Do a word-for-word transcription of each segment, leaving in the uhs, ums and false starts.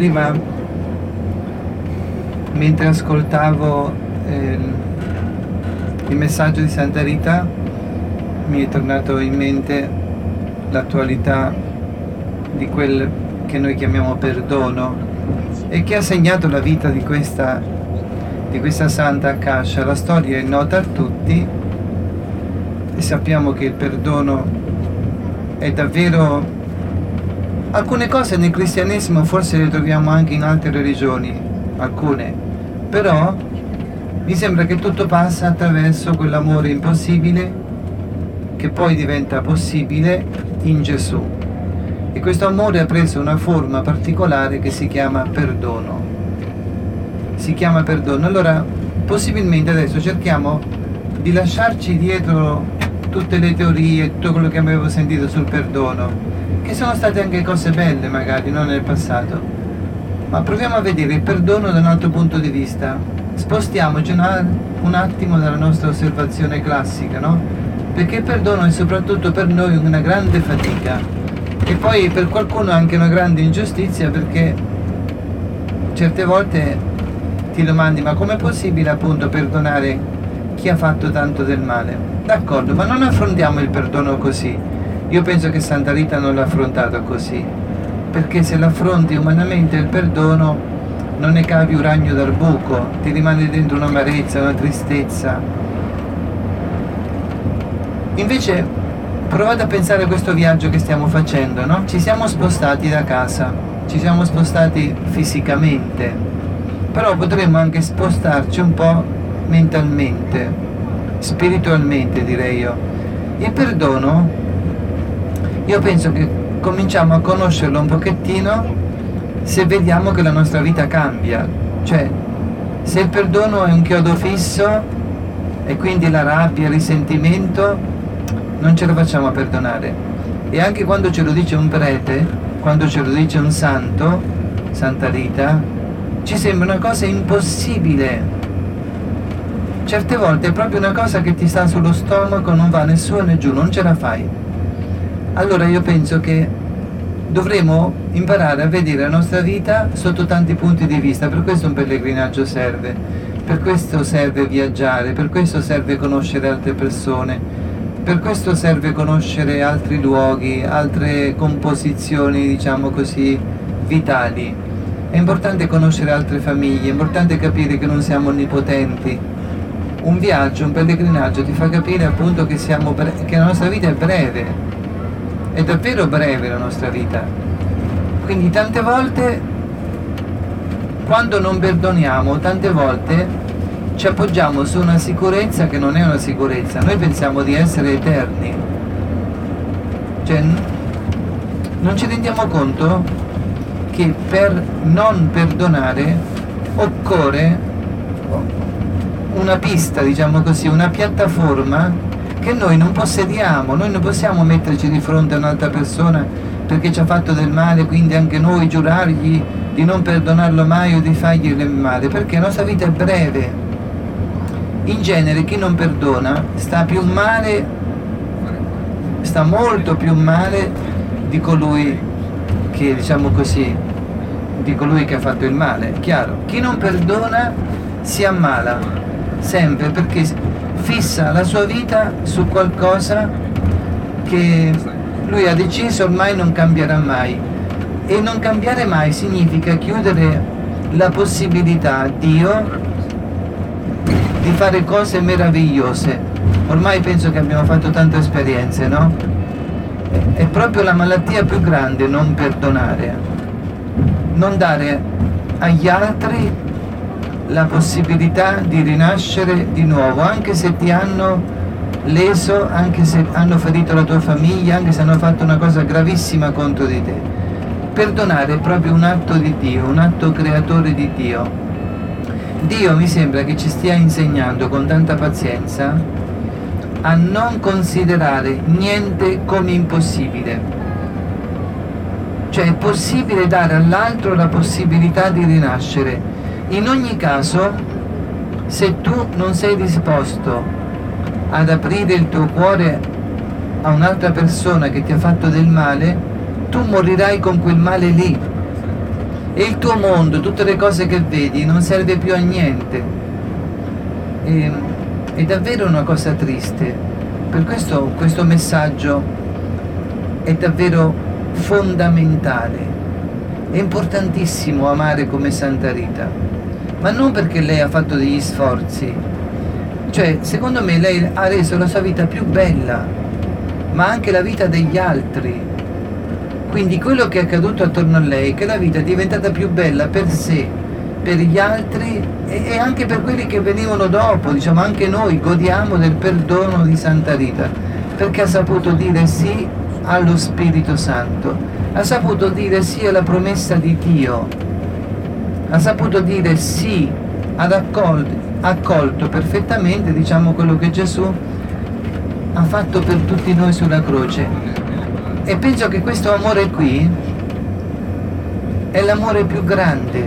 prima, mentre ascoltavo eh, il messaggio di Santa Rita, mi è tornato in mente l'attualità di quel che noi chiamiamo perdono e che ha segnato la vita di questa, di questa Santa Akasha. La storia è nota a tutti e sappiamo che il perdono è davvero... Alcune cose nel cristianesimo forse le troviamo anche in altre religioni, alcune, però mi sembra che tutto passa attraverso quell'amore impossibile che poi diventa possibile in Gesù. E questo amore ha preso una forma particolare che si chiama perdono. Si chiama perdono. Allora, possibilmente adesso cerchiamo di lasciarci dietro tutte le teorie, tutto quello che avevo sentito sul perdono, che sono state anche cose belle magari, no, nel passato, ma proviamo a vedere il perdono da un altro punto di vista. Spostiamoci un attimo dalla nostra osservazione classica, no? Perché il perdono è soprattutto per noi una grande fatica e poi per qualcuno anche una grande ingiustizia, perché certe volte ti domandi: ma com'è possibile appunto perdonare chi ha fatto tanto del male? D'accordo, ma non affrontiamo il perdono così. Io penso che Santa Rita non l'ha affrontato così, perché se l'affronti umanamente il perdono non ne cavi un ragno dal buco, ti rimane dentro un'amarezza, una tristezza. Invece provate a pensare a questo viaggio che stiamo facendo, no? Ci siamo spostati da casa, ci siamo spostati fisicamente, però potremmo anche spostarci un po' mentalmente, spiritualmente direi io. Il perdono, io penso che cominciamo a conoscerlo un pochettino se vediamo che la nostra vita cambia. Cioè, se il perdono è un chiodo fisso e quindi la rabbia, il risentimento, non ce la facciamo a perdonare. E anche quando ce lo dice un prete, quando ce lo dice un santo, Santa Rita, ci sembra una cosa impossibile. Certe volte è proprio una cosa che ti sta sullo stomaco, non va né su né giù, non ce la fai. Allora io penso che dovremo imparare a vedere la nostra vita sotto tanti punti di vista. Per questo un pellegrinaggio serve, per questo serve viaggiare, per questo serve conoscere altre persone, per questo serve conoscere altri luoghi, altre composizioni, diciamo così, vitali. È importante conoscere altre famiglie, è importante capire che non siamo onnipotenti. Un viaggio, un pellegrinaggio ti fa capire appunto che, siamo bre- che la nostra vita è breve. È davvero breve la nostra vita. Quindi tante volte, quando non perdoniamo, tante volte ci appoggiamo su una sicurezza che non è una sicurezza. Noi pensiamo di essere eterni. Cioè, non ci rendiamo conto che per non perdonare occorre una pista, diciamo così, una piattaforma che noi non possediamo. Noi non possiamo metterci di fronte a un'altra persona perché ci ha fatto del male, quindi anche noi giurargli di non perdonarlo mai o di fargli del male, perché la nostra vita è breve. In genere chi non perdona sta più male, sta molto più male di colui che, diciamo così, di colui che ha fatto il male. Chiaro? Chi non perdona si ammala sempre, perché fissa la sua vita su qualcosa che lui ha deciso ormai non cambierà mai. E non cambiare mai significa chiudere la possibilità a Dio di fare cose meravigliose. Ormai penso che abbiamo fatto tante esperienze, no? È proprio la malattia più grande non perdonare, non dare agli altri la possibilità di rinascere di nuovo, anche se ti hanno leso, anche se hanno ferito la tua famiglia, anche se hanno fatto una cosa gravissima contro di te. Perdonare è proprio un atto di Dio, un atto creatore di Dio. Dio mi sembra che ci stia insegnando con tanta pazienza a non considerare niente come impossibile. Cioè è possibile dare all'altro la possibilità di rinascere. In ogni caso, se tu non sei disposto ad aprire il tuo cuore a un'altra persona che ti ha fatto del male, tu morirai con quel male lì. e il tuo mondo, tutte le cose che vedi, non serve più a niente. E, è davvero una cosa triste. Per questo questo messaggio è davvero fondamentale. È importantissimo amare come Santa Rita, ma non perché lei ha fatto degli sforzi. Cioè, secondo me lei ha reso la sua vita più bella, ma anche la vita degli altri. Quindi quello che è accaduto attorno a lei è che la vita è diventata più bella per sé, per gli altri e anche per quelli che venivano dopo. Diciamo, anche noi godiamo del perdono di Santa Rita, perché ha saputo dire sì allo Spirito Santo, ha saputo dire sì alla promessa di Dio, ha saputo dire sì, ad accolto, accolto perfettamente, diciamo, quello che Gesù ha fatto per tutti noi sulla croce. E penso che questo amore qui è l'amore più grande,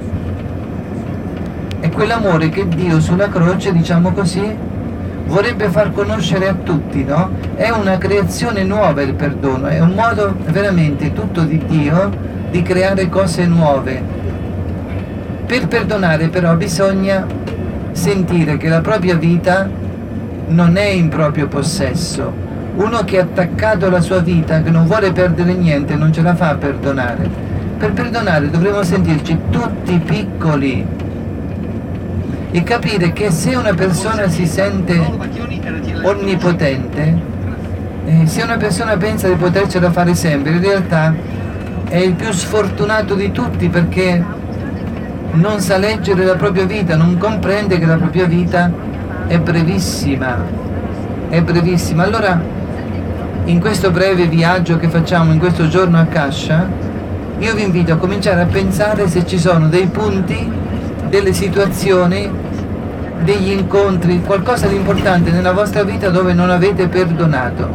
è quell'amore che Dio sulla croce, diciamo così, vorrebbe far conoscere a tutti, no? È una creazione nuova il perdono, è un modo veramente tutto di Dio di creare cose nuove. Per perdonare però bisogna sentire che la propria vita non è in proprio possesso. Uno che è attaccato alla sua vita, che non vuole perdere niente, non ce la fa a perdonare. Per perdonare dovremo sentirci tutti piccoli e capire che se una persona si sente onnipotente, eh, se una persona pensa di potercela fare sempre, in realtà è il più sfortunato di tutti, perché non sa leggere la propria vita, non comprende che la propria vita è brevissima, è brevissima. Allora, in questo breve viaggio che facciamo in questo giorno a Cascia, io vi invito a cominciare a pensare se ci sono dei punti, delle situazioni, degli incontri, qualcosa di importante nella vostra vita dove non avete perdonato.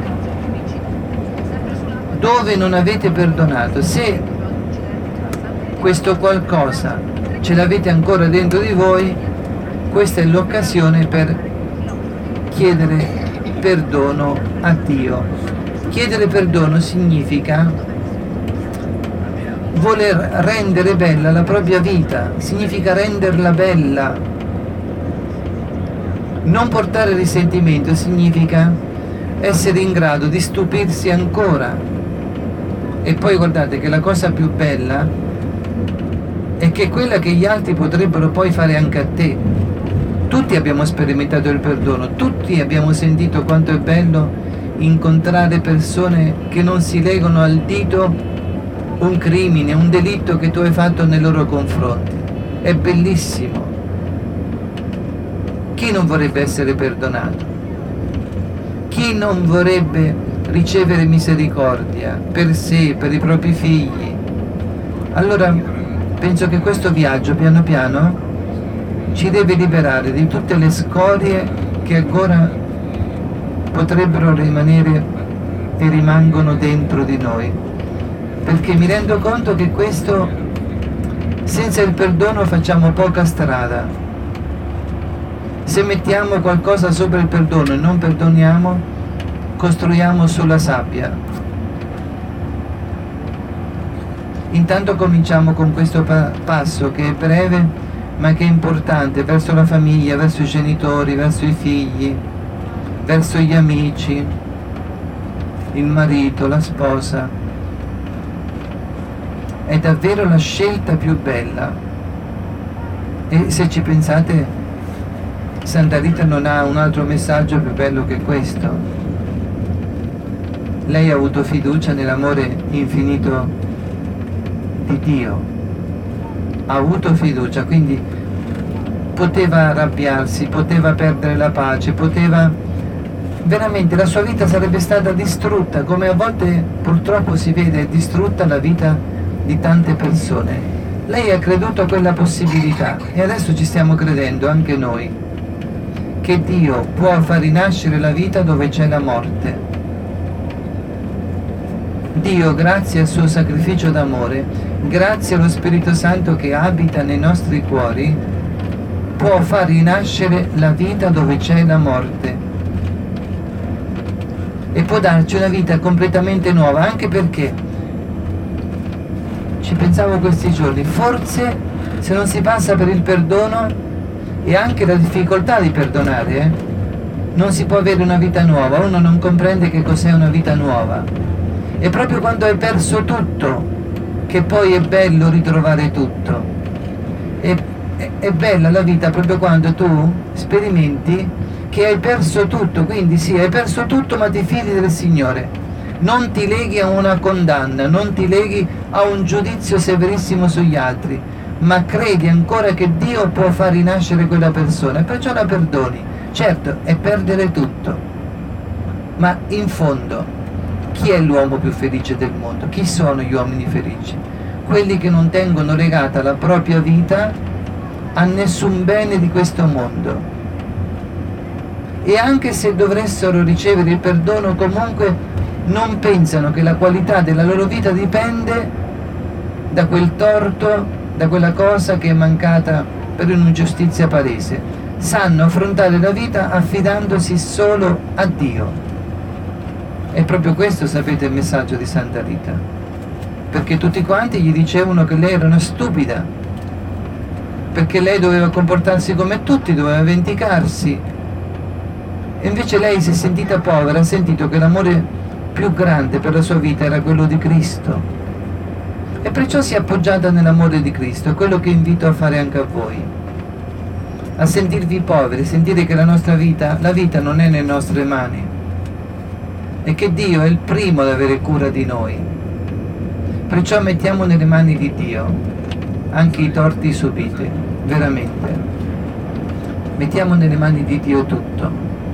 Dove non avete perdonato. Se questo qualcosa ce l'avete ancora dentro di voi, questa è l'occasione per chiedere perdono a Dio. Chiedere perdono significa voler rendere bella la propria vita, significa renderla bella. Non portare risentimento significa essere in grado di stupirsi ancora. E poi guardate che la cosa più bella è che è quella che gli altri potrebbero poi fare anche a te. Tutti abbiamo sperimentato il perdono, tutti abbiamo sentito quanto è bello incontrare persone che non si legano al dito un crimine, un delitto che tu hai fatto nei loro confronti. È bellissimo. Chi non vorrebbe essere perdonato? Chi non vorrebbe ricevere misericordia per sé, per i propri figli? Allora penso che questo viaggio piano piano ci deve liberare di tutte le scorie che ancora potrebbero rimanere e rimangono dentro di noi, perché mi rendo conto che questo, senza il perdono facciamo poca strada. Se mettiamo qualcosa sopra il perdono e non perdoniamo, costruiamo sulla sabbia. Intanto cominciamo con questo pa- passo che è breve ma che è importante, verso la famiglia, verso i genitori, verso i figli, verso gli amici, il marito, la sposa. È davvero la scelta più bella. E se ci pensate, Santa Rita non ha un altro messaggio più bello che questo. Lei ha avuto fiducia nell'amore infinito di Dio. Ha avuto fiducia, quindi poteva arrabbiarsi, poteva perdere la pace, poteva veramente, la sua vita sarebbe stata distrutta, come a volte purtroppo si vede distrutta la vita di tante persone. Lei ha creduto a quella possibilità e adesso ci stiamo credendo anche noi che Dio può far rinascere la vita dove c'è la morte. Dio, grazie al suo sacrificio d'amore, grazie allo Spirito Santo che abita nei nostri cuori, può far rinascere la vita dove c'è la morte e può darci una vita completamente nuova, anche perché ci pensavo questi giorni, forse se non si passa per il perdono e anche la difficoltà di perdonare, eh, non si può avere una vita nuova, uno non comprende che cos'è una vita nuova. È proprio quando hai perso tutto che poi è bello ritrovare tutto. È, è, è bella la vita proprio quando tu sperimenti che hai perso tutto, quindi sì, hai perso tutto ma ti fidi del Signore. Non ti leghi a una condanna, non ti leghi a un giudizio severissimo sugli altri, ma credi ancora che Dio può far rinascere quella persona e perciò la perdoni. Certo, è perdere tutto, ma in fondo chi è l'uomo più felice del mondo? Chi sono gli uomini felici? Quelli che non tengono legata la propria vita a nessun bene di questo mondo. E anche se dovessero ricevere il perdono, comunque non pensano che la qualità della loro vita dipende da quel torto, da quella cosa che è mancata per un'ingiustizia palese. Sanno affrontare la vita affidandosi solo a Dio. E proprio questo, sapete, il messaggio di Santa Rita. Perché tutti quanti gli dicevano che lei era una stupida, perché lei doveva comportarsi come tutti, doveva vendicarsi. E invece lei si è sentita povera, ha sentito che l'amore più grande per la sua vita era quello di Cristo. E perciò si è appoggiata nell'amore di Cristo, è quello che invito a fare anche a voi. A sentirvi poveri, sentire che la nostra vita, la vita non è nelle nostre mani e che Dio è il primo ad avere cura di noi. Perciò mettiamo nelle mani di Dio anche i torti subiti, veramente. Mettiamo nelle mani di Dio tutto.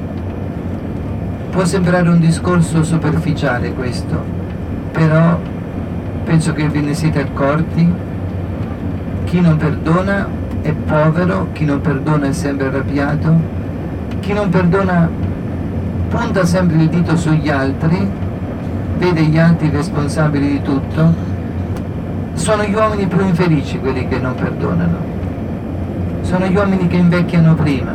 Può sembrare un discorso superficiale questo, però penso che ve ne siete accorti. Chi non perdona è povero, chi non perdona è sempre arrabbiato, chi non perdona punta sempre il dito sugli altri, vede gli altri responsabili di tutto. Sono gli uomini più infelici quelli che non perdonano, sono gli uomini che invecchiano prima.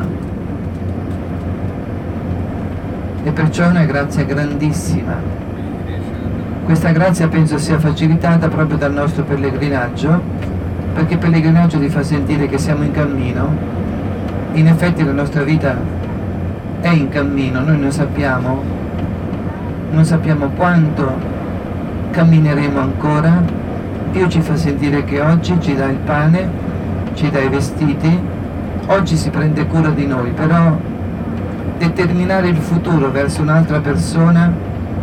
E perciò è una grazia grandissima. Questa grazia penso sia facilitata proprio dal nostro pellegrinaggio, perché il pellegrinaggio ti fa sentire che siamo in cammino. In effetti la nostra vita è in cammino, noi non sappiamo, non sappiamo quanto cammineremo ancora. Dio ci fa sentire che oggi ci dà il pane, ci dà i vestiti, oggi si prende cura di noi, però determinare il futuro verso un'altra persona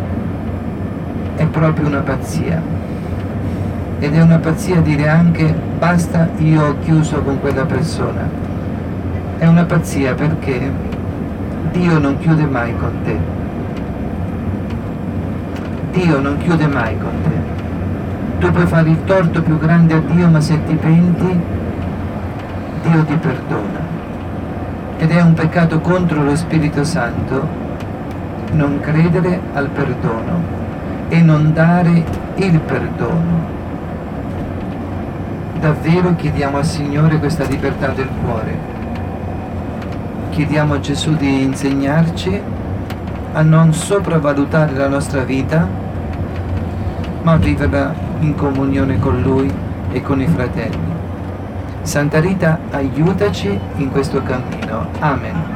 è proprio una pazzia. Ed è una pazzia dire anche basta, io ho chiuso con quella persona. È una pazzia perché Dio non chiude mai con te. Dio non chiude mai con te. Tu puoi fare il torto più grande a Dio, ma se ti penti, Dio ti perdona. Ed è un peccato contro lo Spirito Santo non credere al perdono e non dare il perdono. Davvero chiediamo al Signore questa libertà del cuore. Chiediamo a Gesù di insegnarci a non sopravvalutare la nostra vita, ma a viverla in comunione con Lui e con i fratelli. Santa Rita, aiutaci in questo cammino. Amen.